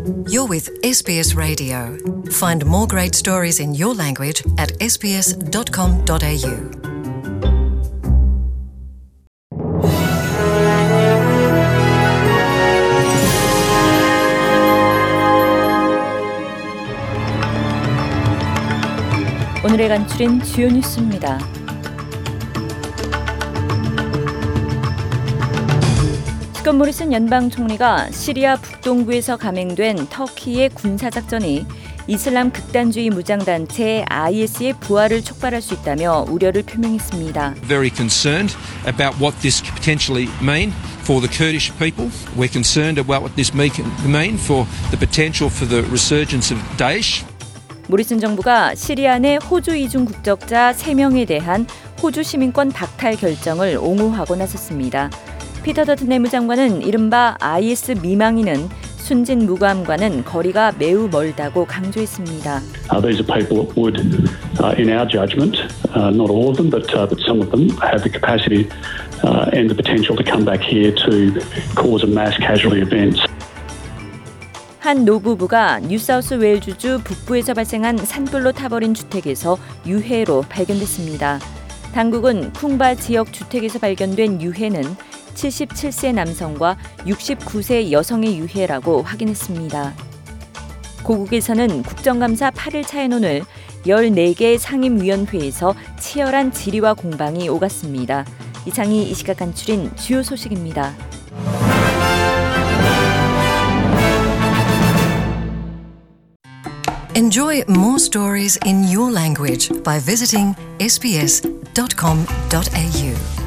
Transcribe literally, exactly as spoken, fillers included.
You're with 에스 비 에스 Radio. Find more great stories in your language at 에스 비 에스 닷 컴 닷 에이 유. 오늘의 간추린 주요 뉴스입니다. 스콧 모리슨 연방 총리가 시리아 북동부에서 감행된 터키의 군사작전이 이슬람 극단주의 무장단체 아이에스의 부활을 촉발할 수 있다며 우려를 표명했습니다. Very concerned about what this could potentially mean for the Kurdish people. We're concerned about what this may mean for the potential for the resurgence of Daesh. 모리슨 정부가 시리아 내 호주 이중 국적자 세 명에 대한 호주 시민권 박탈 결정을 옹호하고 나섰습니다. 피터 더튼 내무장관은 이른바 아이에스 미망인은 순진 무고함과는 거리가 매우 멀다고 강조했습니다. Uh, these are people that would, uh, in our judgment, uh, not all of them, but, uh, but some of them have the capacity uh, and the potential to come back here to cause a mass casualty events. 한 노부부가 뉴사우스 웨일즈주 북부에서 발생한 산불로 타버린 주택에서 유해로 발견됐습니다. 당국은 쿵바 지역 주택에서 발견된 유해는 칠십칠 세 남성과 육십구 세 여성의 유해라고 확인했습니다. 고국에서는 국정감사 팔 일 차에 오늘 열네 개 상임위원회에서 치열한 질의와 공방이 오갔습니다. 이상이 이 시각 간추린 주요 소식입니다. Enjoy more stories in your language by visiting 에스 비 에스 닷 컴 닷 에이 유.